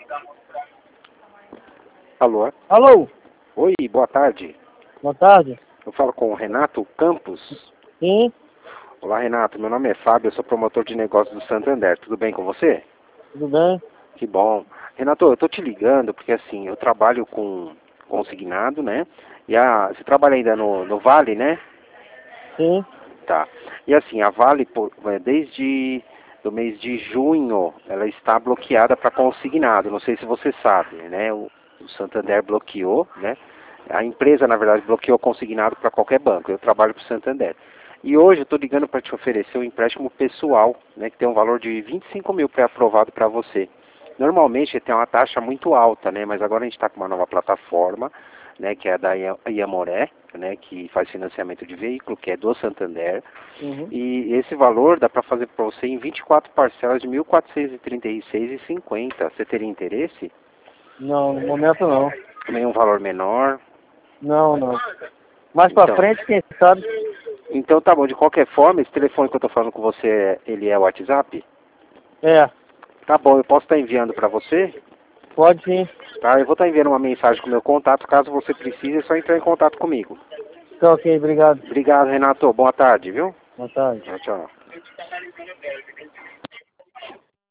Alô? Alô, Oi, boa tarde. boa tarde. Eu falo com o Renato Campos. Sim, Olá, Renato. Meu nome é Fábio, eu sou promotor de negócios do Santander. Tudo bem com você? tudo bem? Que bom. Renato, eu tô te ligando porque assim, eu trabalho com consignado, né? Você trabalha ainda no Vale, né? Sim, Tá. E assim, a Vale, desde do mês de junho, ela está bloqueada para consignado. Não sei se você sabe, né? O Santander bloqueou, né? A empresa, na verdade, bloqueou consignado para qualquer banco. Eu trabalho para o Santander. E hoje eu estou ligando para te oferecer um empréstimo pessoal, né? Que tem um valor de 25 mil pré-aprovado para você. Normalmente tem uma taxa muito alta, né? Mas agora a gente está com uma nova plataforma, né? Que é a da Iamoré, né? Que faz financiamento de veículo, que é do Santander. uhum. E esse valor dá para fazer para você em 24 parcelas de 1.436,50. Você teria interesse? Não, no momento não. Também um valor menor. Não, não. Mais pra Então, frente, quem sabe? então tá bom. De qualquer forma, esse telefone que eu estou falando com você, ele é o WhatsApp? É, Tá bom, eu posso estar enviando para você? pode sim. Tá, eu vou estar enviando uma mensagem com o meu contato. Caso você precise, é só entrar em contato comigo. Tá ok, obrigado. Obrigado, Renato. Boa tarde, viu? Boa tarde. Tchau, tchau.